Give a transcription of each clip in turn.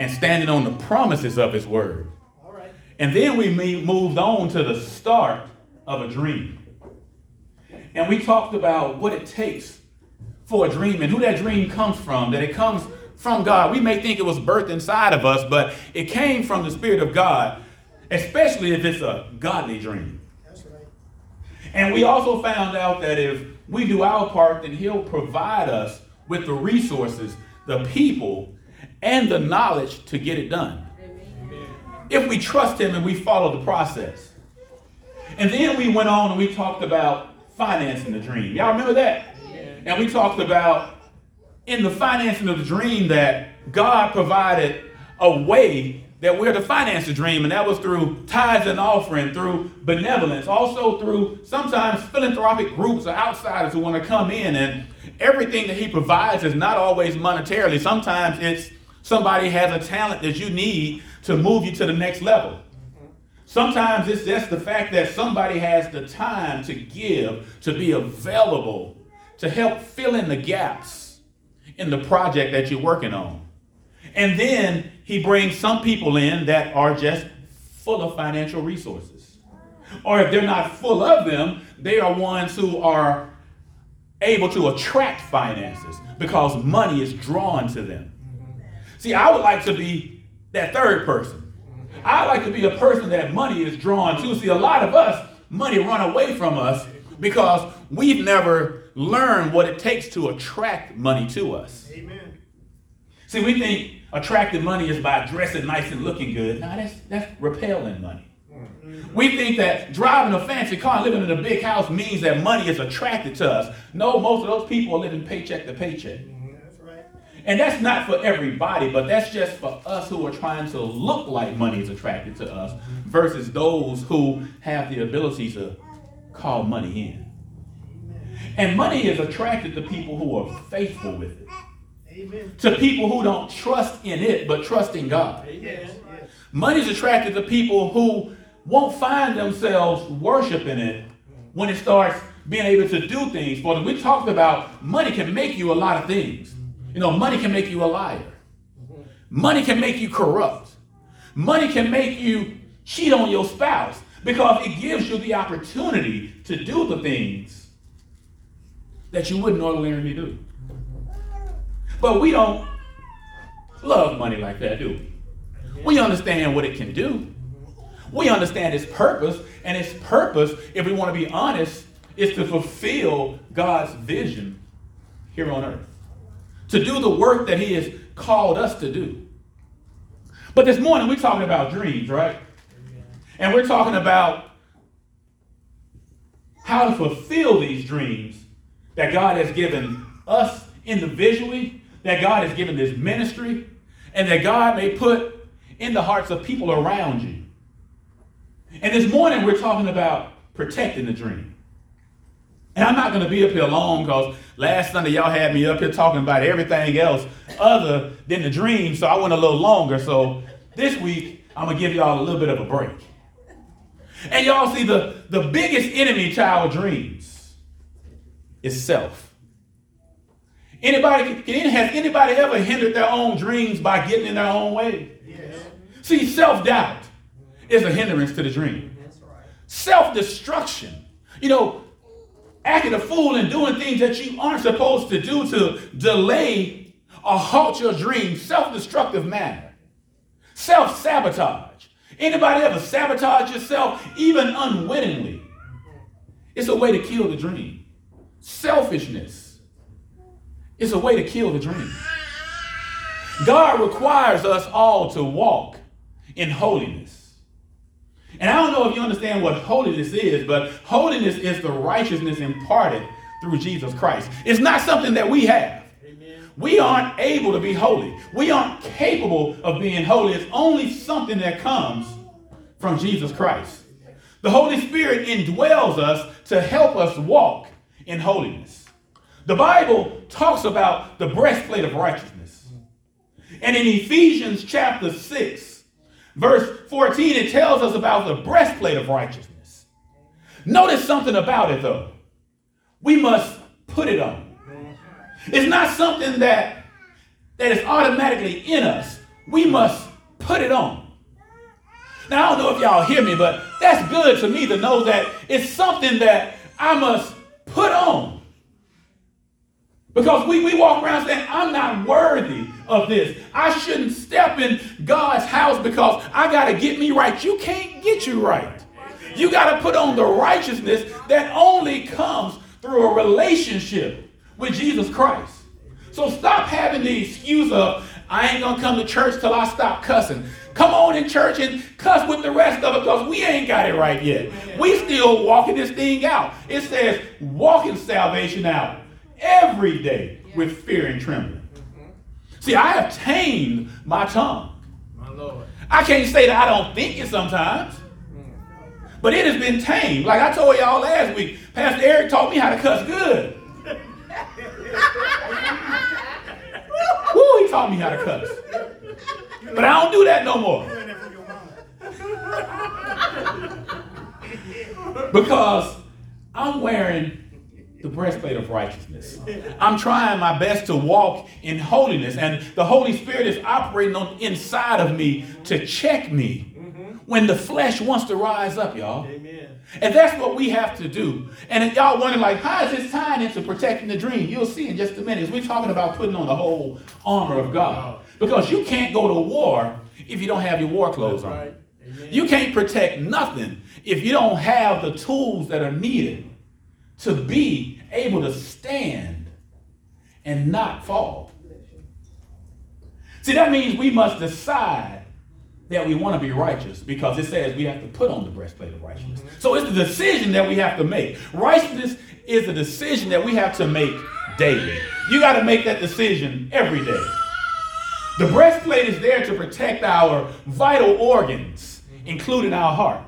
and standing on the promises of his word. All right. And then we moved on to the start of a dream. And we talked about what it takes for a dream and who that dream comes from, that it comes from God. We may think it was birthed inside of us, but it came from the Spirit of God, especially if it's a godly dream. That's right. And we also found out that if we do our part, then he'll provide us with the resources, the people, and the knowledge to get it done. Amen. If we trust him and we follow the process. And then we went on and we talked about financing the dream. Y'all remember that? Amen. And we talked about in the financing of the dream that God provided a way that we're to finance the dream, and that was through tithes and offering, through benevolence, also through sometimes philanthropic groups or outsiders who want to come in, and everything that he provides is not always monetarily. Sometimes it's somebody has a talent that you need to move you to the next level. Sometimes it's just the fact that somebody has the time to give, to be available, to help fill in the gaps in the project that you're working on. And then he brings some people in that are just full of financial resources. Or if they're not full of them, they are ones who are able to attract finances because money is drawn to them. See, I would like to be that third person. I like to be a person that money is drawn to. See, a lot of us, money run away from us because we've never learned what it takes to attract money to us. Amen. See, we think attracting money is by dressing nice and looking good. No, that's repelling money. We think that driving a fancy car and living in a big house means that money is attracted to us. No, most of those people are living paycheck to paycheck. That's right. And that's not for everybody, but that's just for us who are trying to look like money is attracted to us versus those who have the ability to call money in. And money is attracted to people who are faithful with it. Amen. To people who don't trust in it, but trust in God. Amen. Yes. Money is attracted to people who won't find themselves worshiping it when it starts being able to do things for them. We talked about money can make you a lot of things. You know, money can make you a liar. Money can make you corrupt. Money can make you cheat on your spouse because it gives you the opportunity to do the things that you wouldn't ordinarily do. But we don't love money like that, do we? We understand what it can do. We understand its purpose, and its purpose, if we want to be honest, is to fulfill God's vision here on earth. To do the work that he has called us to do. But this morning we're talking about dreams, right? And we're talking about how to fulfill these dreams that God has given us individually, that God has given this ministry, and that God may put in the hearts of people around you. And this morning we're talking about protecting the dream. And I'm not going to be up here long because last Sunday y'all had me up here talking about everything else other than the dream, so I went a little longer. So this week I'm going to give y'all a little bit of a break. And y'all see the biggest enemy to our dreams is self. Has anybody ever hindered their own dreams by getting in their own way? Yes. See, self-doubt is a hindrance to the dream. That's right. Self-destruction. You know, acting a fool and doing things that you aren't supposed to do to delay or halt your dream. Self-destructive manner. Self-sabotage. Anybody ever sabotage yourself, even unwittingly? It's a way to kill the dream. Selfishness. It's a way to kill the dream. God requires us all to walk in holiness. And I don't know if you understand what holiness is, but holiness is the righteousness imparted through Jesus Christ. It's not something that we have. Amen. We aren't able to be holy. We aren't capable of being holy. It's only something that comes from Jesus Christ. The Holy Spirit indwells us to help us walk in holiness. The Bible talks about the breastplate of righteousness. And in Ephesians chapter 6, verse 14, it tells us about the breastplate of righteousness. Notice something about it, though. We must put it on. It's not something that is automatically in us. we must put it on. Now, I don't know if y'all hear me, but that's good to me to know that it's something that I must put on. Because we walk around saying, I'm not worthy of this. I shouldn't step in God's house because I got to get me right. You can't get you right. You got to put on the righteousness that only comes through a relationship with Jesus Christ. So stop having the excuse of, I ain't going to come to church till I stop cussing. Come on in church and cuss with the rest of it because we ain't got it right yet. We still walking this thing out. It says walking salvation out every day with fear and trembling. See, I have tamed my tongue. My Lord. I can't say that I don't think it sometimes, but it has been tamed. Like I told y'all last week, Pastor Eric taught me how to cuss good. Woo, he taught me how to cuss. But I don't do that no more. Because I'm wearing the breastplate of righteousness. I'm trying my best to walk in holiness, and the Holy Spirit is operating on inside of me to check me when the flesh wants to rise up, y'all. Amen. And that's what we have to do. And if y'all wondering, like, how is this tying into protecting the dream? You'll see in just a minute. We're talking about putting on the whole armor of God. Because you can't go to war if you don't have your war clothes on. Right. Amen. You can't protect nothing if you don't have the tools that are needed to be able to stand and not fall. See, that means we must decide that we want to be righteous, because it says we have to put on the breastplate of righteousness. So it's the decision that we have to make. Righteousness is a decision that we have to make daily. You got to make that decision every day. The breastplate is there to protect our vital organs, including our hearts.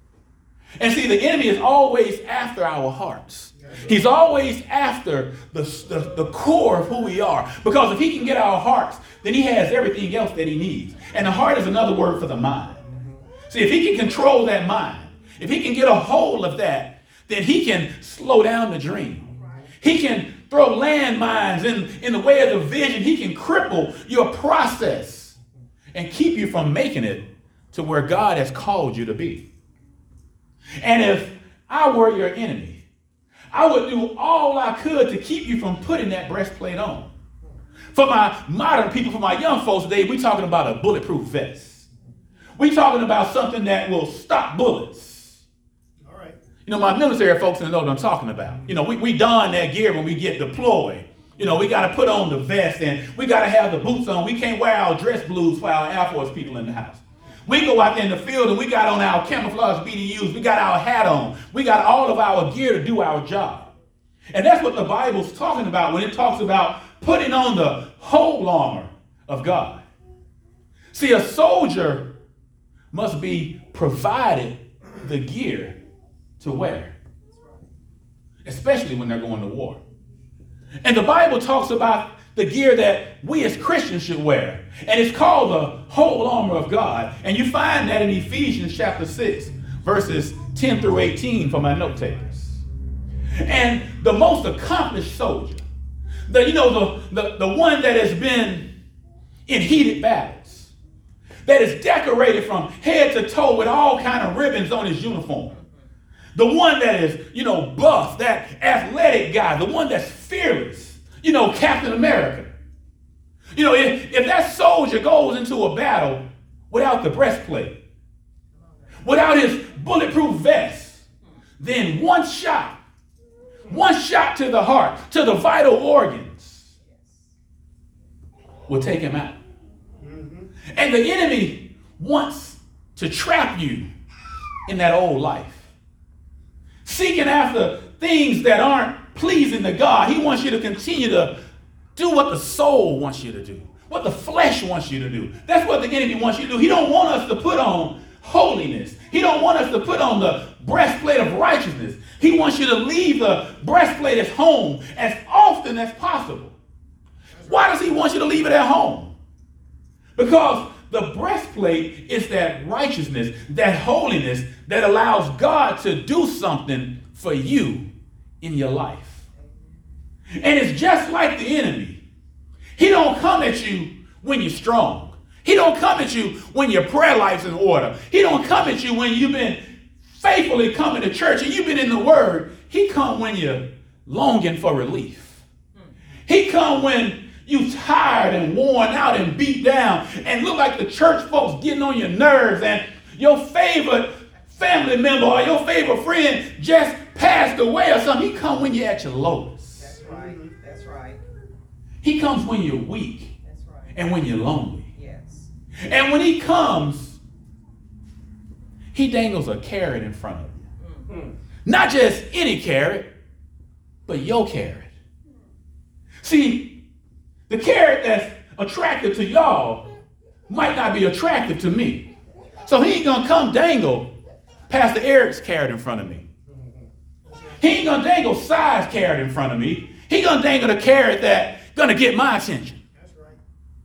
And see, the enemy is always after our hearts. He's always after the core of who we are. Because if he can get our hearts, then he has everything else that he needs. And the heart is another word for the mind. See, if he can control that mind, if he can get a hold of that, then he can slow down the dream. He can throw landmines in the way of the vision. He can cripple your process and keep you from making it to where God has called you to be. And if I were your enemy, I would do all I could to keep you from putting that breastplate on. For my modern people, for my young folks today, we're talking about a bulletproof vest. We're talking about something that will stop bullets. All right. You know, my military folks know what I'm talking about. You know, we don that gear when we get deployed. You know, we got to put on the vest and we got to have the boots on. We can't wear our dress blues for our Air Force people in the house. We go out there in the field and we got on our camouflage BDUs. We got our hat on. We got all of our gear to do our job. And that's what the Bible's talking about when it talks about putting on the whole armor of God. See, a soldier must be provided the gear to wear, especially when they're going to war. And the Bible talks about the gear that we as Christians should wear. And it's called the whole armor of God. And you find that in Ephesians chapter 6, verses 10 through 18 for my note takers. And the most accomplished soldier, the one that has been in heated battles, that is decorated from head to toe with all kind of ribbons on his uniform, the one that is, buff, that athletic guy, the one that's fearless, Captain America. If that soldier goes into a battle without the breastplate, without his bulletproof vest, then one shot to the heart, to the vital organs, will take him out. And the enemy wants to trap you in that old life, seeking after things that aren't pleasing to God. He wants you to continue to do what the soul wants you to do, what the flesh wants you to do. That's what the enemy wants you to do. He don't want us to put on holiness. He don't want us to put on the breastplate of righteousness. He wants you to leave the breastplate at home as often as possible. Why does he want you to leave it at home? Because the breastplate is that righteousness, that holiness that allows God to do something for you in your life. And it's just like the enemy. He don't come at you when you're strong. He don't come at you when your prayer life's in order. He don't come at you when you've been faithfully coming to church and you've been in the word. He come when you're longing for relief. He come when you tired and worn out and beat down and look like the church folks getting on your nerves and your favorite family member or your favorite friend just passed away or something. He come when you're at your lowest. That's right. That's right. He comes when you're weak. That's right. And when you're lonely. Yes. And when he comes, he dangles a carrot in front of you. Not just any carrot, but your carrot. See, the carrot that's attractive to y'all might not be attractive to me. So he ain't gonna come dangle Pastor Eric's carrot in front of me. He ain't gonna dangle Si's carrot in front of me. He gonna dangle the carrot that's gonna get my attention. That's right.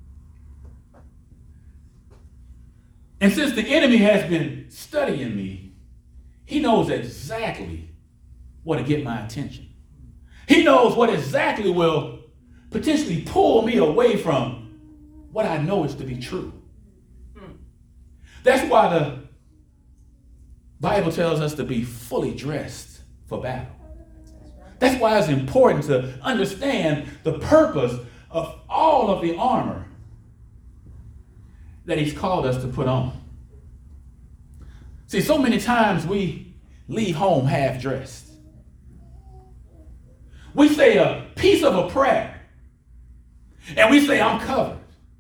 And since the enemy has been studying me, he knows exactly what to get my attention. He knows what exactly will potentially pull me away from what I know is to be true. That's why the Bible tells us to be fully dressed for battle. That's why it's important to understand the purpose of all of the armor that he's called us to put on. See, so many times we leave home half dressed. We say a piece of a prayer and we say, I'm covered.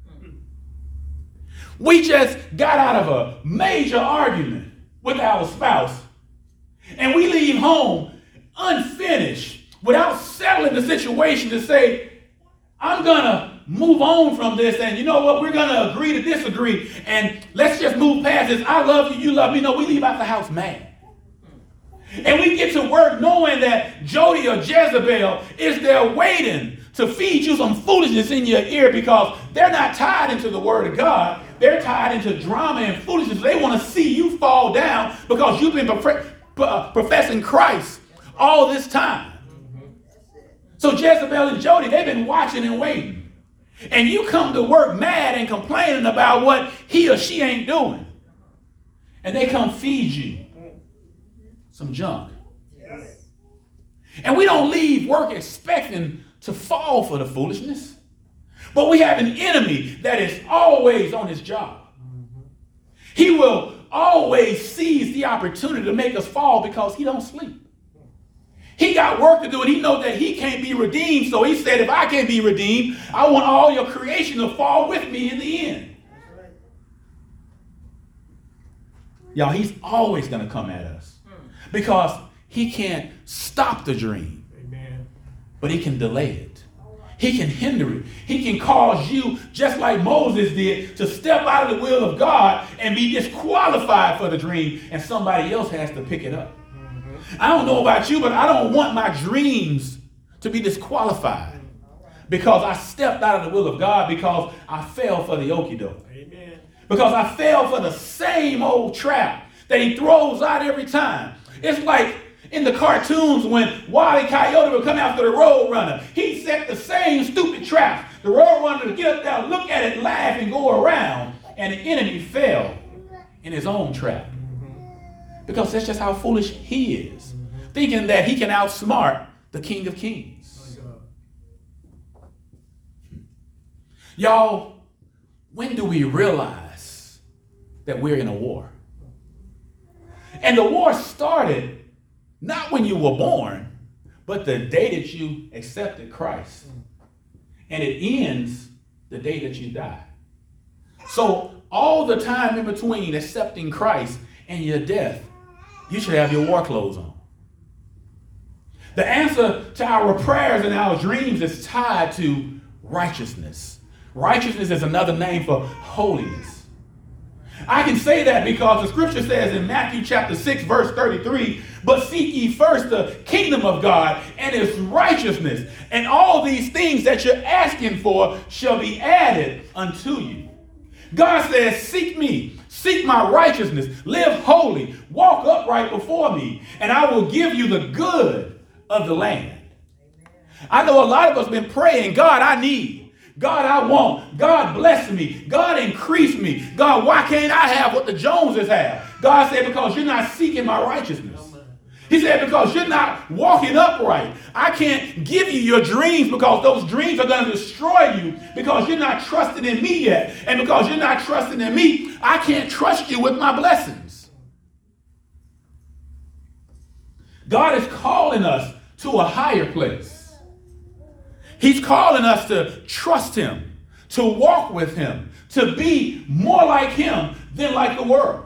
We just got out of a major argument with our spouse and we leave home unfinished without settling the situation to say, I'm gonna move on from this, and you know what, we're gonna agree to disagree, and let's just move past this. I love you, you love me. No, we leave out the house mad. And we get to work knowing that Jody or Jezebel is there waiting to feed you some foolishness in your ear because they're not tied into the word of God. They're tied into drama and foolishness. They want to see you fall down because you've been professing Christ all this time. So Jezebel and Jody, they've been watching and waiting. And you come to work mad and complaining about what he or she ain't doing. And they come feed you some junk. Yes. And we don't leave work expecting to fall for the foolishness. But we have an enemy that is always on his job. He will always seize the opportunity to make us fall because he don't sleep. He got work to do and he knows that he can't be redeemed. So he said, if I can't be redeemed, I want all your creation to fall with me in the end. That's right. Y'all, he's always going to come at us because he can't stop the dream, Amen. but he can delay it. He can hinder it. He can cause you, just like Moses did, to step out of the will of God and be disqualified for the dream, and somebody else has to pick it up. I don't know about you, but I don't want my dreams to be disqualified because I stepped out of the will of God because I fell for the okie doke. Amen. Because I fell for the same old trap that he throws out every time. It's like in the cartoons when Wile E. Coyote would come after the Roadrunner. He set the same stupid traps. The Roadrunner would get up there, look at it, laugh, and go around. And the enemy fell in his own trap. Because that's just how foolish he is. Thinking that he can outsmart the King of Kings. Y'all, when do we realize that we're in a war? And the war started not when you were born, but the day that you accepted Christ. And it ends the day that you die. So all the time in between accepting Christ and your death, you should have your war clothes on. The answer to our prayers and our dreams is tied to righteousness. Righteousness is another name for holiness. I can say that because the scripture says in Matthew chapter 6, verse 33, but seek ye first the kingdom of God and his righteousness, and all these things that you're asking for shall be added unto you. God says, seek me, seek my righteousness, live holy, walk upright before me, and I will give you the good of the land. I know a lot of us have been praying, God, I need. God, I want. God, bless me. God, increase me. God, why can't I have what the Joneses have? God said, because you're not seeking my righteousness. He said, because you're not walking upright. I can't give you your dreams because those dreams are going to destroy you because you're not trusting in me yet. And because you're not trusting in me, I can't trust you with my blessings. God is calling us to a higher place. He's calling us to trust him, to walk with him, to be more like him than like the world.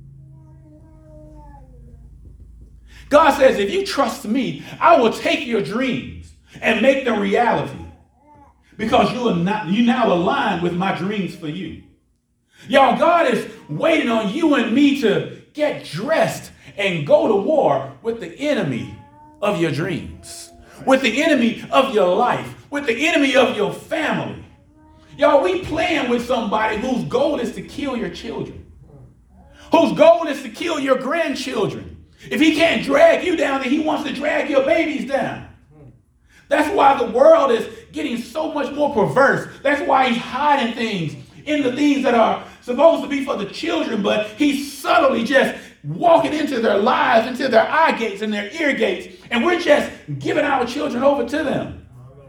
God says, if you trust me, I will take your dreams and make them reality because you now align with my dreams for you. Y'all, God is waiting on you and me to get dressed and go to war with the enemy of your dreams, with the enemy of your life, with the enemy of your family. Y'all, we playing with somebody whose goal is to kill your children, whose goal is to kill your grandchildren. If he can't drag you down, then he wants to drag your babies down. That's why the world is getting so much more perverse. That's why he's hiding things in the things that are supposed to be for the children, but he's subtly just walking into their lives, into their eye gates and their ear gates, and we're just giving our children over to them.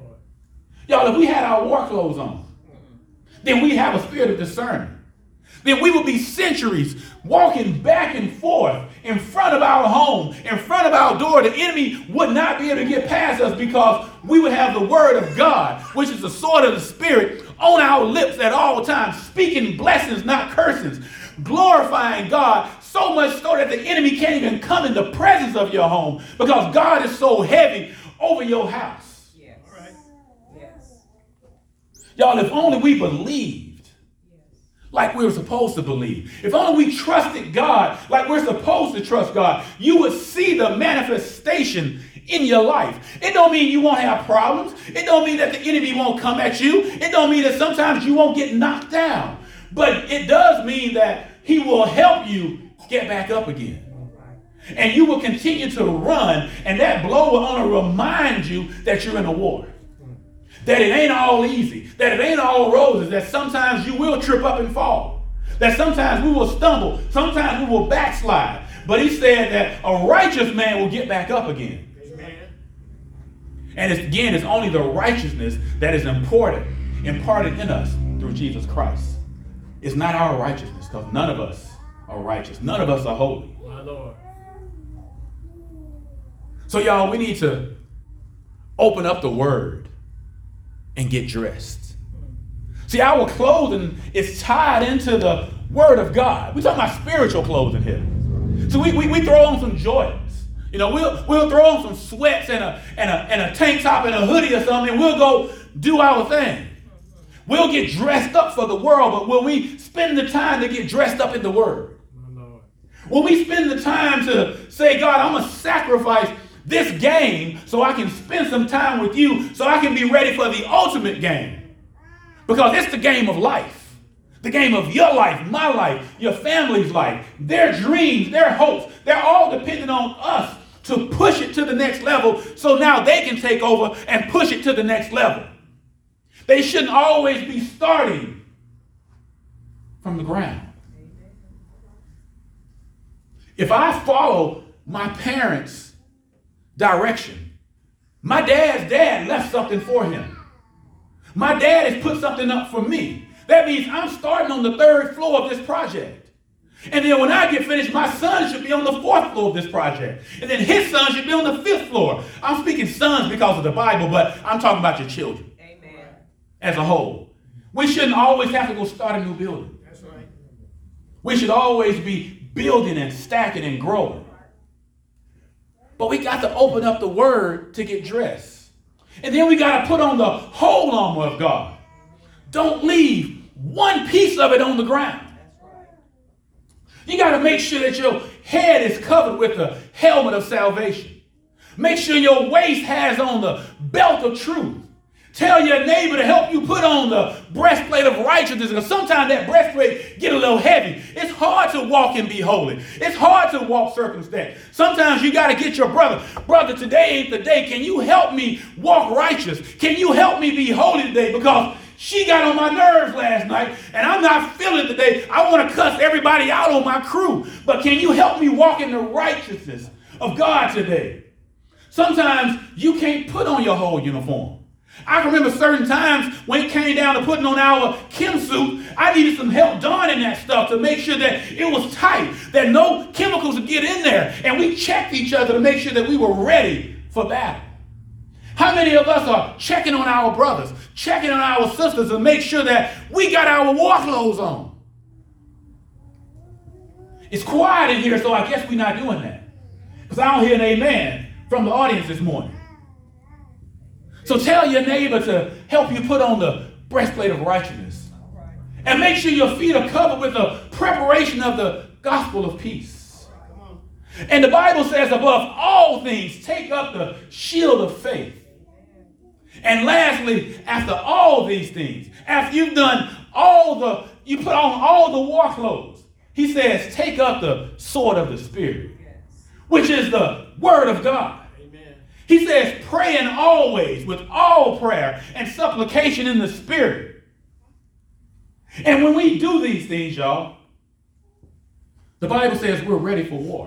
Y'all, if we had our war clothes on, then we have a spirit of discernment. Then we would be centuries walking back and forth in front of our home, in front of our door. The enemy would not be able to get past us because we would have the word of God, which is the sword of the Spirit, on our lips at all times, speaking blessings, not curses, glorifying God, so much so that the enemy can't even come in the presence of your home because God is so heavy over your house. Yes. All right. Yes. Y'all, if only we believed like we were supposed to believe. If only we trusted God like we're supposed to trust God, you would see the manifestation in your life. It don't mean you won't have problems. It don't mean that the enemy won't come at you. It don't mean that sometimes you won't get knocked down. But it does mean that he will help you get back up again. And you will continue to run, and that blow will only remind you that you're in a war. That it ain't all easy, that it ain't all roses, that sometimes you will trip up and fall, that sometimes we will stumble, sometimes we will backslide. But he said that a righteous man will get back up again. Amen. And it's only the righteousness that is imparted in us through Jesus Christ. It's not our righteousness, because none of us are righteous. None of us are holy. My Lord. So y'all, we need to open up the word and get dressed. See, our clothing is tied into the word of God. We're talking about spiritual clothing here. So we throw on some Jordans. You know, we'll throw on some sweats and a tank top and a hoodie or something, and we'll go do our thing. We'll get dressed up for the world, but will we spend the time to get dressed up in the word? My Lord. Will we spend the time to say, God, I'm going to sacrifice this game so I can spend some time with you, so I can be ready for the ultimate game? Because it's the game of life. The game of your life, my life, your family's life, their dreams, their hopes. They're all dependent on us to push it to the next level so now they can take over and push it to the next level. They shouldn't always be starting from the ground. If I follow my parents' direction, my dad's dad left something for him. My dad has put something up for me. That means I'm starting on the 3rd floor of this project. And then when I get finished, my son should be on the 4th floor of this project. And then his son should be on the 5th floor. I'm speaking sons because of the Bible, but I'm talking about your children. Amen. As a whole. We shouldn't always have to go start a new building. That's right. We should always be building and stacking and growing. But we got to open up the word to get dressed. And then we got to put on the whole armor of God. Don't leave one piece of it on the ground. You got to make sure that your head is covered with the helmet of salvation. Make sure your waist has on the belt of truth. Tell your neighbor to help you put on the breastplate of righteousness, because sometimes that breastplate get a little heavy. It's hard to walk and be holy. It's hard to walk circumspect. Sometimes you got to get your brother, today ain't the day. Can you help me walk righteous? Can you help me be holy today? Because she got on my nerves last night and I'm not feeling it today. I want to cuss everybody out on my crew. But can you help me walk in the righteousness of God today? Sometimes you can't put on your whole uniform. I can remember certain times when it came down to putting on our Kim suit, I needed some help donning that stuff to make sure that it was tight, that no chemicals would get in there. And we checked each other to make sure that we were ready for battle. How many of us are checking on our brothers, checking on our sisters to make sure that we got our war clothes on? It's quiet in here, so I guess we're not doing that. Because I don't hear an amen from the audience this morning. So tell your neighbor to help you put on the breastplate of righteousness. And make sure your feet are covered with the preparation of the gospel of peace. And the Bible says, above all things, take up the shield of faith. And lastly, after all these things, after you've done you put on all the war clothes, he says, take up the sword of the Spirit, which is the word of God. He says, praying always with all prayer and supplication in the Spirit. And when we do these things, y'all, the Bible says we're ready for war.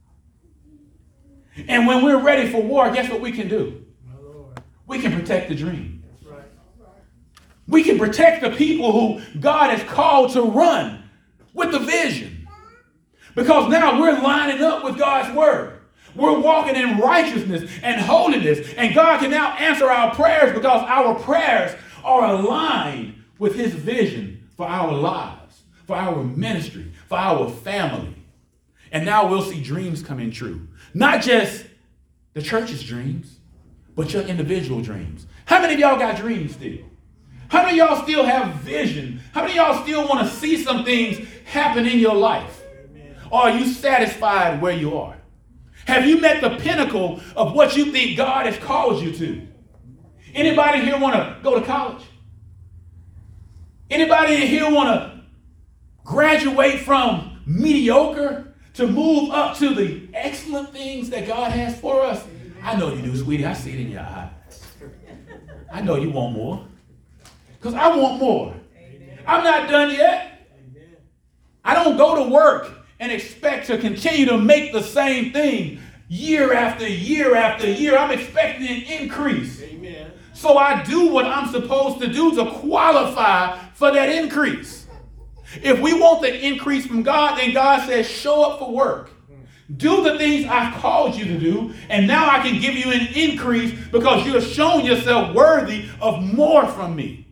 And when we're ready for war, guess what we can do? We can protect the dream. We can protect the people who God has called to run with the vision. Because now we're lining up with God's word. We're walking in righteousness and holiness. And God can now answer our prayers because our prayers are aligned with his vision for our lives, for our ministry, for our family. And now we'll see dreams coming true. Not just the church's dreams, but your individual dreams. How many of y'all got dreams still? How many of y'all still have vision? How many of y'all still want to see some things happen in your life? Or are you satisfied where you are? Have you met the pinnacle of what you think God has called you to? Anybody here want to go to college? Anybody here want to graduate from mediocre to move up to the excellent things that God has for us? I know you do, sweetie. I see it in your eyes. I know you want more. Because I want more. I'm not done yet. I don't go to work and expect to continue to make the same thing year after year after year. I'm expecting an increase. Amen. So I do what I'm supposed to do to qualify for that increase. If we want the increase from God, then God says, show up for work. Do the things I've called you to do, and now I can give you an increase because you have shown yourself worthy of more from me.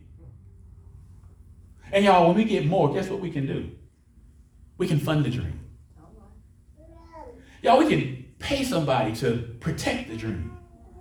And y'all, when we get more, guess what we can do? We can fund the dream. Y'all, we can pay somebody to protect the dream.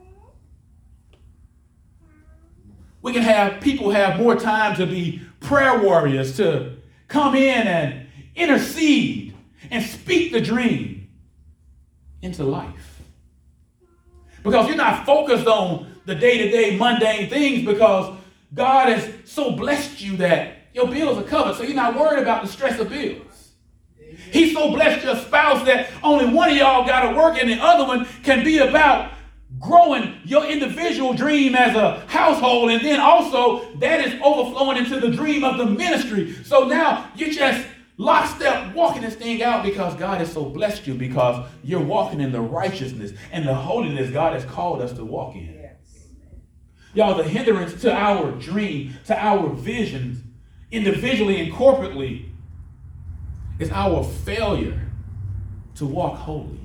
We can have people have more time to be prayer warriors, to come in and intercede and speak the dream into life. Because you're not focused on the day-to-day mundane things because God has so blessed you that your bills are covered. So you're not worried about the stress of bills. He's so blessed your spouse that only one of y'all got to work and the other one can be about growing your individual dream as a household. And then also that is overflowing into the dream of the ministry. So now you're just lockstep walking this thing out because God has so blessed you because you're walking in the righteousness and the holiness God has called us to walk in. Yes. Y'all, the hindrance to our dream, to our visions, individually and corporately, is our failure to walk holy.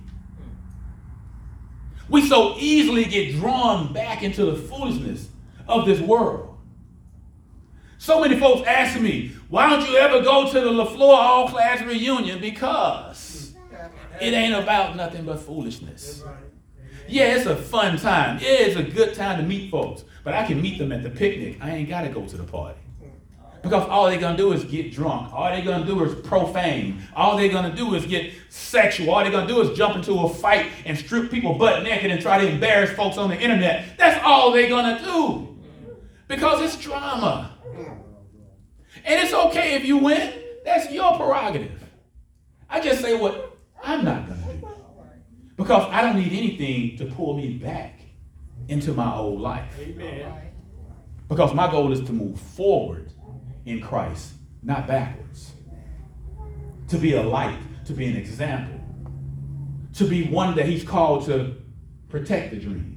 We so easily get drawn back into the foolishness of this world. So many folks ask me, why don't you ever go to the LaFleur all-class reunion? Because it ain't about nothing but foolishness. Yeah, it's a fun time. Yeah, it's a good time to meet folks. But I can meet them at the picnic. I ain't got to go to the party. Because all they're going to do is get drunk. All they're going to do is profane. All they're going to do is get sexual. All they're going to do is jump into a fight and strip people butt naked and try to embarrass folks on the internet. That's all they're going to do. Because it's drama. And it's okay if you win. That's your prerogative. I just say what I'm not going to do. Because I don't need anything to pull me back into my old life. Amen. Because my goal is to move forward in Christ, not backwards. To be a light, to be an example, to be one that he's called to protect the dream.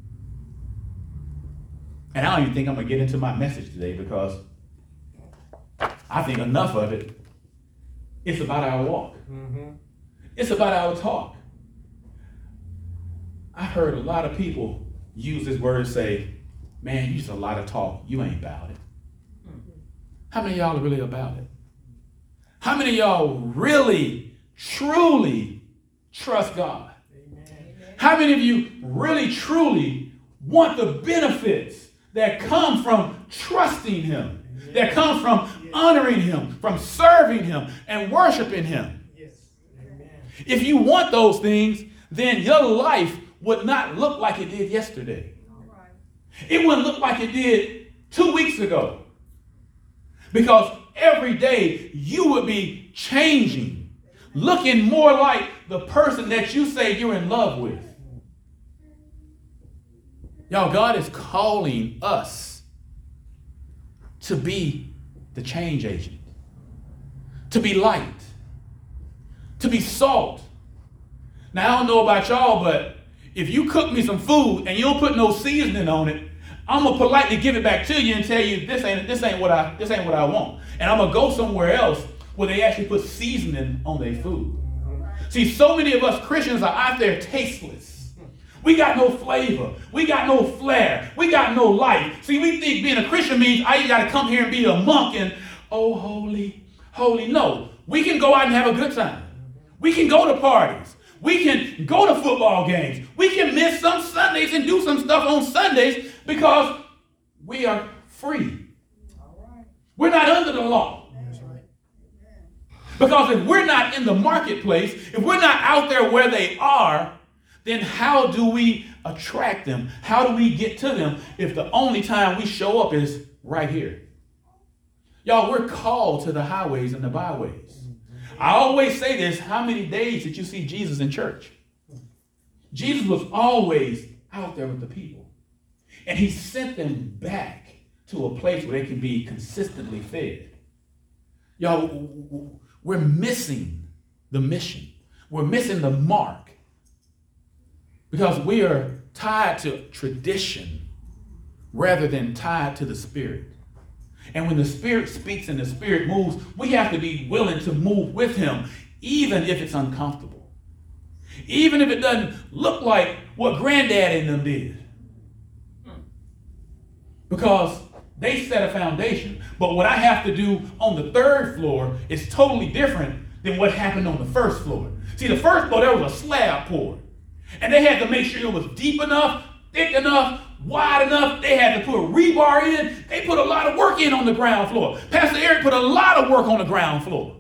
And I don't even think I'm going to get into my message today because I think enough of it, it's about our walk. It's about our talk. I heard a lot of people use this word and say, man, you just a lot of talk. You ain't about it. How many of y'all are really about it? How many of y'all really, truly trust God? Amen. How many of you really, truly want the benefits that come from trusting him, that come from honoring him, from serving him and worshiping him? Yes. Amen. If you want those things, then your life would not look like it did yesterday. Right. It wouldn't look like it did 2 weeks ago. Because every day you would be changing, looking more like the person that you say you're in love with. Y'all, God is calling us to be the change agent, to be light, to be salt. Now, I don't know about y'all, but if you cook me some food and you don't put no seasoning on it, I'm gonna politely give it back to you and tell you this ain't what I want. And I'm gonna go somewhere else where they actually put seasoning on their food. See, so many of us Christians are out there tasteless. We got no flavor. We got no flair. We got no life. See, we think being a Christian means I got to come here and be a monk and, oh, holy, holy. No, we can go out and have a good time. We can go to parties. We can go to football games. We can miss some Sundays and do some stuff on Sundays because we are free. We're not under the law. Because if we're not in the marketplace, if we're not out there where they are, then how do we attract them? How do we get to them if the only time we show up is right here? Y'all, we're called to the highways and the byways. I always say this, how many days did you see Jesus in church? Jesus was always out there with the people. And he sent them back to a place where they can be consistently fed. Y'all, we're missing the mission. We're missing the mark. Because we are tied to tradition rather than tied to the Spirit. And when the Spirit speaks and the Spirit moves, we have to be willing to move with him, even if it's uncomfortable. Even if it doesn't look like what Granddad and them did. Because they set a foundation. But what I have to do on the third floor is totally different than what happened on the first floor. See, the first floor, there was a slab poured. And they had to make sure it was deep enough, thick enough, wide enough. They had to put rebar in. They put a lot of work in on the ground floor. Pastor Eric put a lot of work on the ground floor.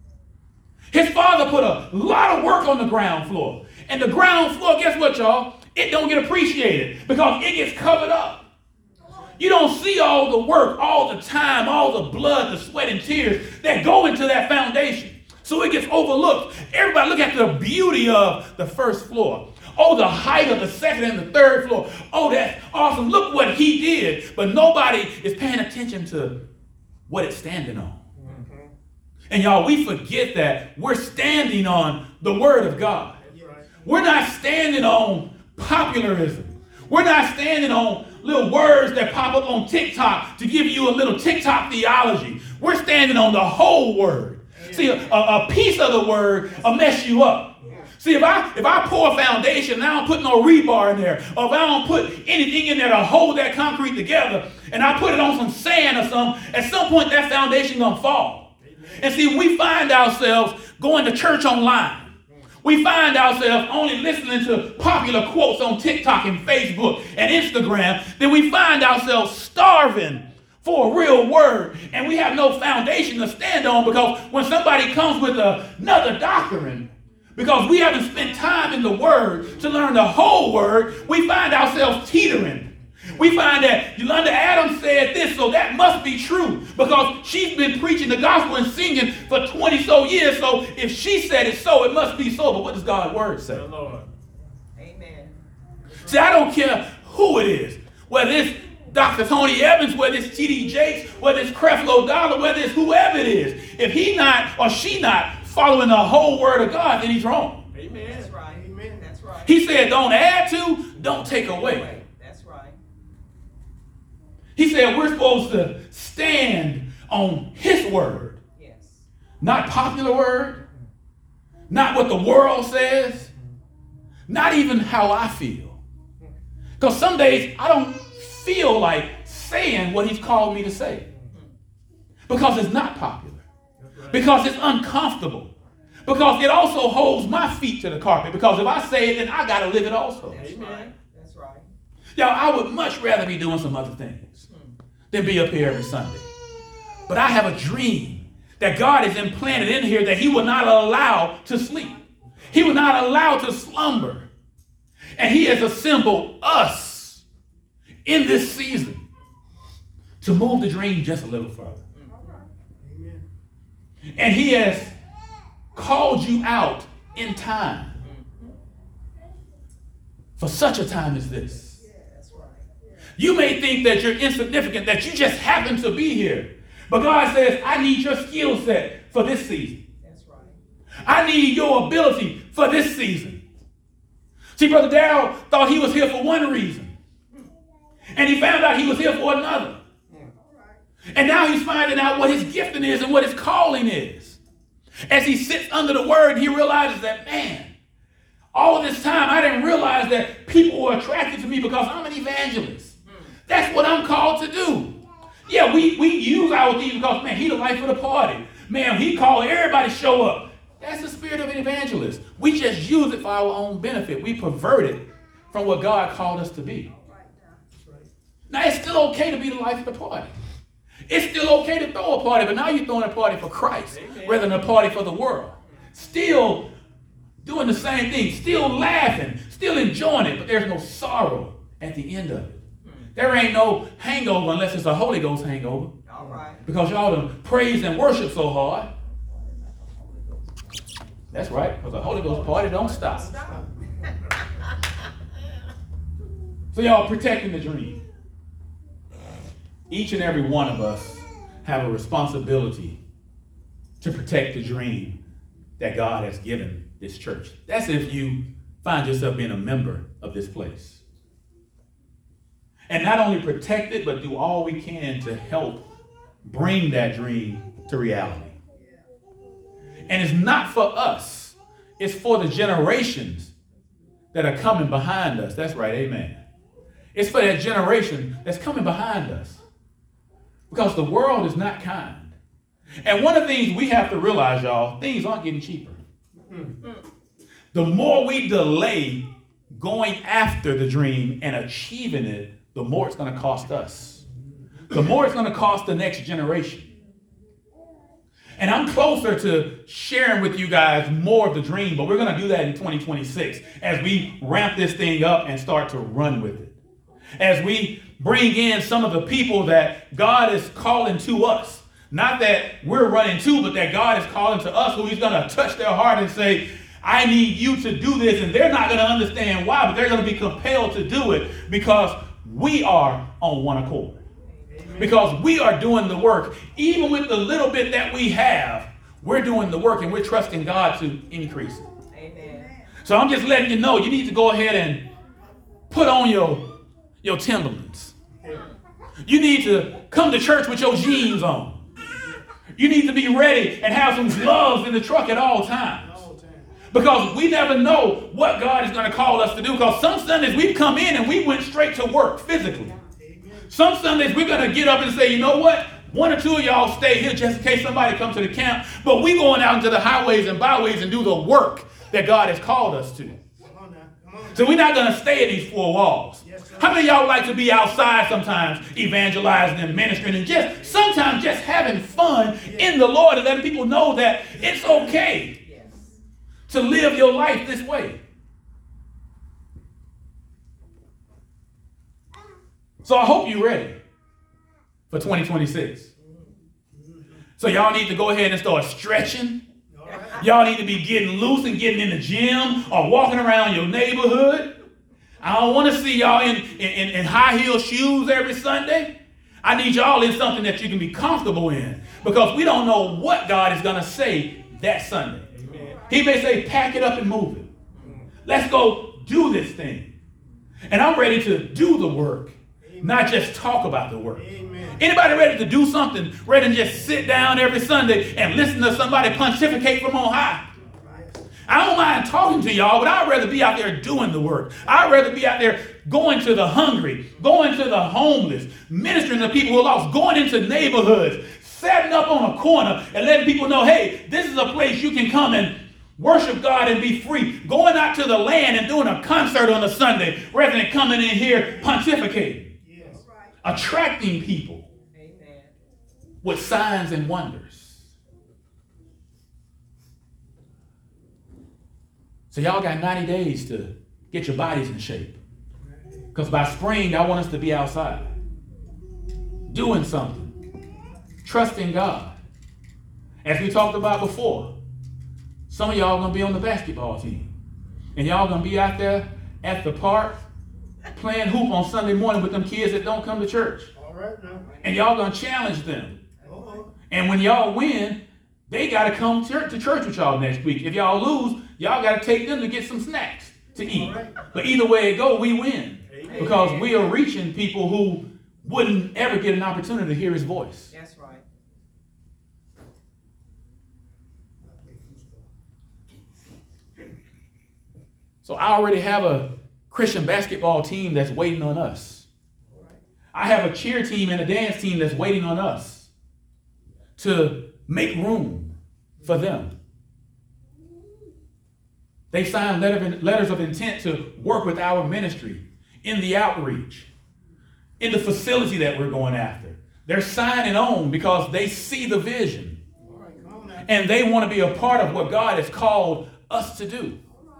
His father put a lot of work on the ground floor. And the ground floor, guess what, y'all? It don't get appreciated because it gets covered up. You don't see all the work, all the time, all the blood, the sweat and tears that go into that foundation. So it gets overlooked. Everybody look at the beauty of the first floor. Oh, the height of the second and the third floor. Oh, that's awesome. Look what he did. But nobody is paying attention to what it's standing on. Mm-hmm. And y'all, we forget that we're standing on the word of God. Right. We're not standing on popularism. We're not standing on little words that pop up on TikTok to give you a little TikTok theology. We're standing on the whole word. Yeah. See, a piece of the word will mess you up. See, if I pour a foundation and I don't put no rebar in there, or if I don't put anything in there to hold that concrete together, and I put it on some sand or something, at some point that foundation gonna fall. Amen. And see, we find ourselves going to church online. We find ourselves only listening to popular quotes on TikTok and Facebook and Instagram. Then we find ourselves starving for a real word, and we have no foundation to stand on because when somebody comes with another doctrine, because we haven't spent time in the word to learn the whole word, we find ourselves teetering. We find that Yolanda Adams said this, so that must be true because she's been preaching the gospel and singing for 20 so years. So if she said it so, it must be so. But what does God's word say? Lord. Amen. See, I don't care who it is, whether it's Dr. Tony Evans, whether it's T.D. Jakes, whether it's Creflo Dollar, whether it's whoever it is, if he not or she not following the whole word of God, then he's wrong. Amen. That's right. Amen. That's right. He said, don't add to, don't take away. That's right. He said we're supposed to stand on his word, Yes. not popular word, not what the world says, not even how I feel. Because some days I don't feel like saying what he's called me to say. Because it's not popular. Because it's uncomfortable. Because it also holds my feet to the carpet. Because if I say it, then I got to live it also. That's right. That's right. Y'all, I would much rather be doing some other things than be up here every Sunday. But I have a dream that God has implanted in here that he will not allow to sleep. He will not allow to slumber. And he has assembled us in this season to move the dream just a little further. Amen. And he has called you out in time for such a time as this. That's right. You may think that you're insignificant, that you just happen to be here. But God says, I need your skill set for this season. That's right. I need your ability for this season. See, Brother Darrell thought he was here for one reason. And he found out he was here for another. And now he's finding out what his gifting is and what his calling is. As he sits under the word, he realizes that, man, all of this time I didn't realize that people were attracted to me because I'm an evangelist. That's what I'm called to do. Yeah, we use our things because, man, he the life of the party. Man, he called everybody show up. That's the spirit of an evangelist. We just use it for our own benefit. We pervert it from what God called us to be. Now, it's still okay to be the life of the party. It's still okay to throw a party, but now you're throwing a party for Christ rather than a party for the world. Still doing the same thing, still laughing, still enjoying it, but there's no sorrow at the end of it. There ain't no hangover unless it's a Holy Ghost hangover. All right. Because y'all done praise and worship so hard. That's right, because the Holy Ghost party don't stop. So y'all protecting the dream. Each and every one of us have a responsibility to protect the dream that God has given this church. That's if you find yourself being a member of this place. And not only protect it, but do all we can to help bring that dream to reality. And it's not for us. It's for the generations that are coming behind us. That's right, amen. It's for that generation that's coming behind us. Because the world is not kind. And one of the things we have to realize, y'all, things aren't getting cheaper. The more we delay going after the dream and achieving it, the more it's going to cost us. The more it's going to cost the next generation. And I'm closer to sharing with you guys more of the dream, but we're going to do that in 2026 as we ramp this thing up and start to run with it. As we bring in some of the people that God is calling to us. Not that we're running to, but that God is calling to us, who he's going to touch their heart and say, I need you to do this. And they're not going to understand why, but they're going to be compelled to do it because we are on one accord. Amen. Because we are doing the work. Even with the little bit that we have, we're doing the work and we're trusting God to increase it. Amen. So I'm just letting you know, you need to go ahead and put on your Timberlands. You need to come to church with your jeans on. You need to be ready and have some gloves in the truck at all times. Because we never know what God is going to call us to do. Because some Sundays we've come in and we went straight to work physically. Some Sundays we're going to get up and say, you know what? One or two of y'all stay here just in case somebody comes to the camp. But we're going out into the highways and byways and do the work that God has called us to. So we're not going to stay in these four walls. How many of y'all like to be outside sometimes evangelizing and ministering and just sometimes just having fun in the Lord and letting people know that it's okay to live your life this way? So I hope you're ready for 2026. So y'all need to go ahead and start stretching. Y'all need to be getting loose and getting in the gym or walking around your neighborhood. I don't want to see y'all in high heel shoes every Sunday. I need y'all in something that you can be comfortable in, because we don't know what God is going to say that Sunday. Amen. He may say, pack it up and move it. Let's go do this thing. And I'm ready to do the work, not just talk about the work. Amen. Anybody ready to do something rather than just sit down every Sunday and listen to somebody pontificate from on high? I don't mind talking to y'all, but I'd rather be out there doing the work. I'd rather be out there going to the hungry, going to the homeless, ministering to people who are lost, going into neighborhoods, setting up on a corner and letting people know, hey, this is a place you can come and worship God and be free. Going out to the land and doing a concert on a Sunday rather than coming in here pontificating. Yes. Attracting people. Amen. With signs and wonders. So y'all got 90 days to get your bodies in shape. Because by spring, I want us to be outside. Doing something. Trusting God. As we talked about before, some of y'all are going to be on the basketball team. And y'all going to be out there at the park playing hoop on Sunday morning with them kids that don't come to church. All right now. And y'all going to challenge them. Uh-oh. And when y'all win, they got to come to church with y'all next week. If y'all lose, y'all got to take them to get some snacks to eat. Right. But either way it go, we win. Amen. Because we are reaching people who wouldn't ever get an opportunity to hear his voice. That's right. So I already have a Christian basketball team that's waiting on us. I have a cheer team and a dance team that's waiting on us to make room for them. They signed letters of intent to work with our ministry in the outreach, in the facility that we're going after. They're signing on because they see the vision. And they want to be a part of what God has called us to do.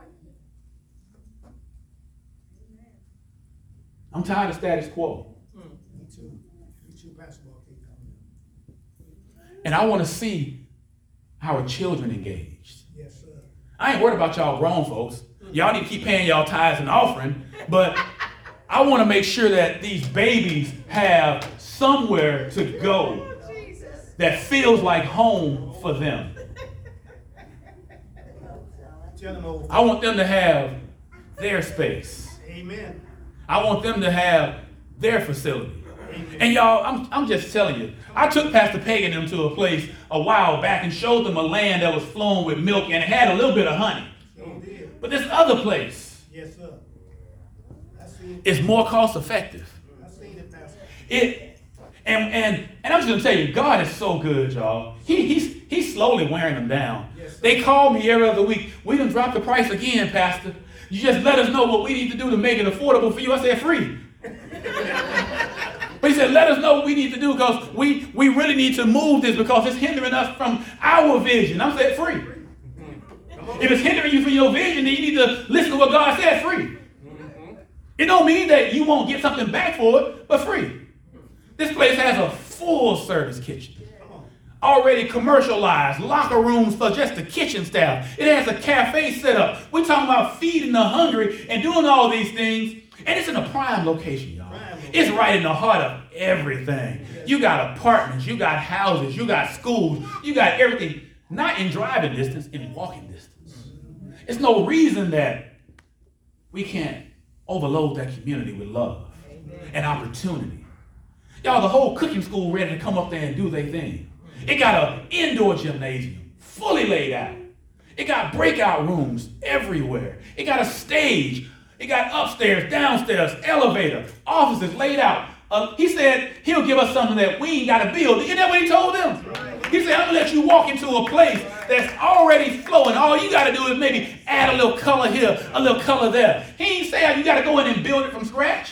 I'm tired of status quo. Me too. Basketball team. And I want to see our children engaged. Yes, sir. I ain't worried about y'all grown folks. Y'all need to keep paying y'all tithes and offering, but I want to make sure that these babies have somewhere to go that feels like home for them. I want them to have their space. Amen. I want them to have their facility. And y'all, I'm just telling you, I took Pastor Peg and them to a place a while back and showed them a land that was flowing with milk and it had a little bit of honey. But this other place is more cost effective. And I'm just going to tell you, God is so good, y'all. He's slowly wearing them down. They call me every other week. We done dropped the price again, Pastor. You just let us know what we need to do to make it affordable for you. I said, free. But he said, let us know what we need to do because we really need to move this because it's hindering us from our vision. I said, free. If it's hindering you from your vision, then you need to listen to what God said, free. It don't mean that you won't get something back for it, but free. This place has a full service kitchen. Already commercialized, locker rooms for just the kitchen staff. It has a cafe set up. We're talking about feeding the hungry and doing all these things. And it's in a prime location, y'all. It's right in the heart of everything. You got apartments, you got houses, you got schools, you got everything. Not in driving distance, in walking distance. It's no reason that we can't overload that community with love and opportunity. Y'all, the whole cooking school ready to come up there and do their thing. It got an indoor gymnasium, fully laid out. It got breakout rooms everywhere. It got a stage. It got upstairs, downstairs, elevator, offices laid out. He said he'll give us something that we ain't got to build. Isn't that what he told them? He said, I'm going to let you walk into a place that's already flowing. All you got to do is maybe add a little color here, a little color there. He ain't saying you got to go in and build it from scratch.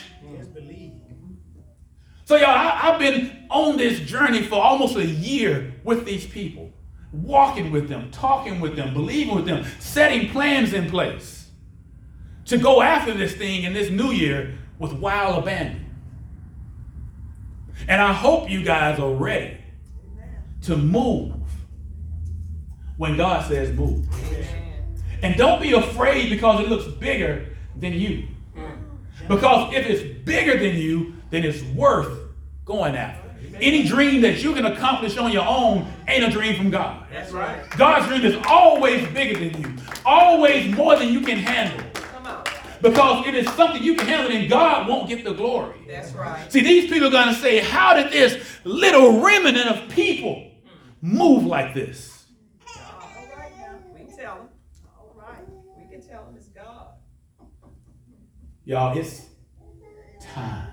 So y'all, I've been on this journey for almost a year with these people, walking with them, talking with them, believing with them, setting plans in place to go after this thing in this new year with wild abandon. And I hope you guys are ready to move when God says move. And don't be afraid because it looks bigger than you. Because if it's bigger than you, then it's worth going after. Any dream that you can accomplish on your own ain't a dream from God. That's right. God's dream is always bigger than you, always more than you can handle. Come on. Because if it's something you can handle, then God won't get the glory. That's right. See, these people are going to say, how did this little remnant of people move like this? All right now. We can tell them. All right. We can tell them it's God. Y'all, it's time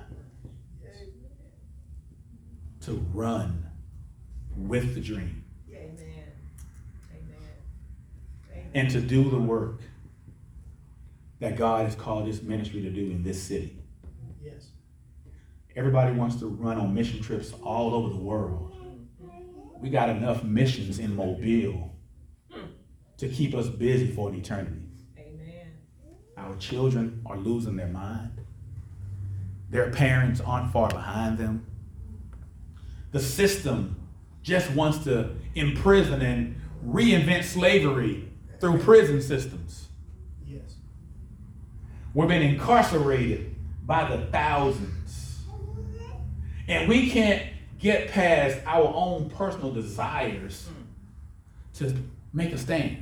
to run with the dream Amen. Amen. Amen. and to do the work that God has called this ministry to do in this city. Yes. Everybody wants to run on mission trips all over the world. We got enough missions in Mobile to keep us busy for an eternity. Amen. Our children are losing their mind. Their parents aren't far behind them. The system just wants to imprison and reinvent slavery through prison systems. Yes. We're being incarcerated by the thousands. And we can't get past our own personal desires to make a stand.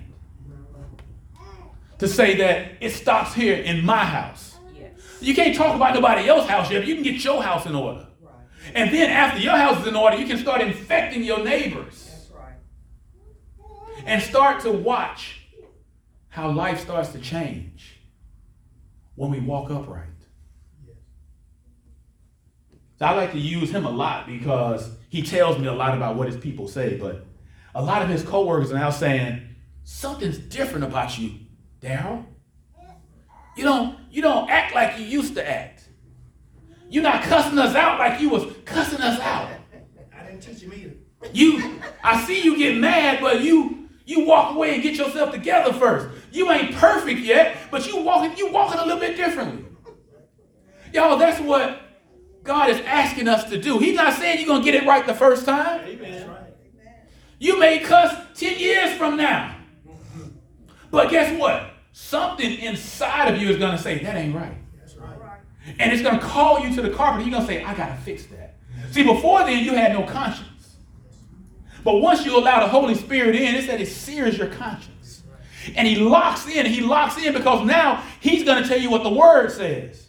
To say that it stops here in my house. Yes. You can't talk about nobody else's house yet, but you can get your house in order. Right. And then after your house is in order, you can start infecting your neighbors. That's right. And start to watch how life starts to change when we walk upright. Yes. So I like to use him a lot because he tells me a lot about what his people say, but a lot of his coworkers are now saying, something's different about you, Daryl. You don't act like you used to act. You're not cussing us out like you was cussing us out. I didn't teach him either. I see you get mad, but you walk away and get yourself together first. You ain't perfect yet, but you walking a little bit differently. Y'all, that's what God is asking us to do. He's not saying you're going to get it right the first time. That's right. You may cuss 10 years from now. But guess what? Something inside of you is going to say, that ain't right. That's right. And it's going to call you to the carpet. You're going to say, I got to fix that. See, before then, you had no conscience. But once you allow the Holy Spirit in, it said it sears your conscience. And he locks in. He locks in because now he's going to tell you what the word says.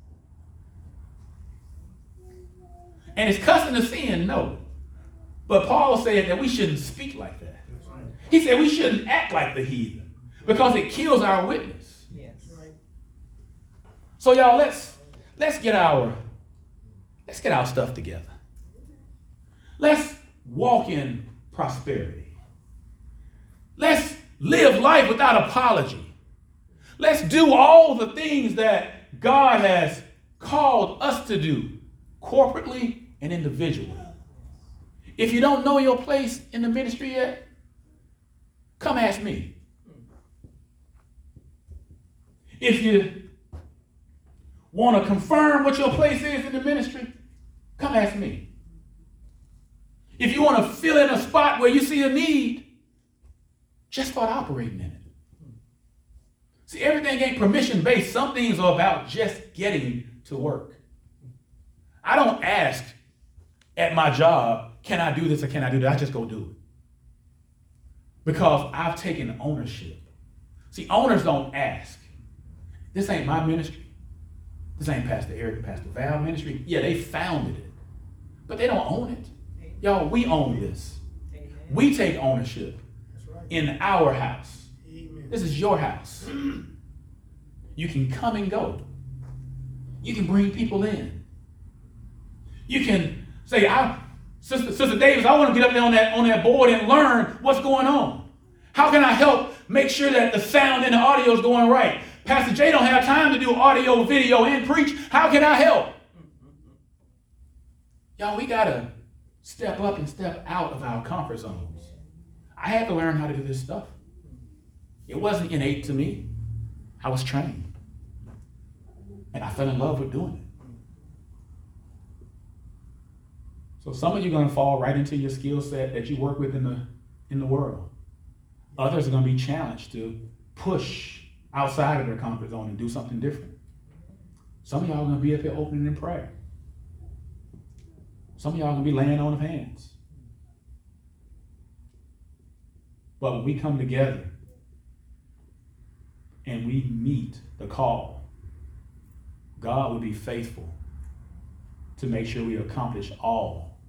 And is cussing a sin? No. But Paul said that we shouldn't speak like that. He said we shouldn't act like the heathen because it kills our witness. Yes. Right. So y'all, let's get our stuff together. Let's walk in prosperity. Let's live life without apology. Let's do all the things that God has called us to do, corporately and individually. If you don't know your place in the ministry yet, come ask me. If you want to confirm what your place is in the ministry, come ask me. If you want to fill in a spot where you see a need, just start operating in it. See, everything ain't permission-based. Some things are about just getting to work. I don't ask at my job, can I do this or can I do that? I just go do it. Because I've taken ownership. See, owners don't ask. This ain't my ministry. This ain't Pastor Eric, Pastor Val ministry. Yeah, they founded it. But they don't own it. Y'all, we own this. Amen. We take ownership That's right. in our house. Amen. This is your house. You can come and go. You can bring people in. You can say, Sister Davis, I want to get up there on that board and learn what's going on. How can I help make sure that the sound and the audio is going right? Pastor Jay don't have time to do audio, video, and preach. How can I help? Y'all, we got to step up and step out of our comfort zones. I had to learn how to do this stuff. It wasn't innate to me. I was trained. And I fell in love with doing it. So some of you are going to fall right into your skill set that you work with in the world. Others are going to be challenged to push outside of their comfort zone and do something different. Some of y'all gonna be up here opening in prayer. Some of y'all gonna be laying on of hands. But when we come together and we meet the call, God will be faithful to make sure we accomplish all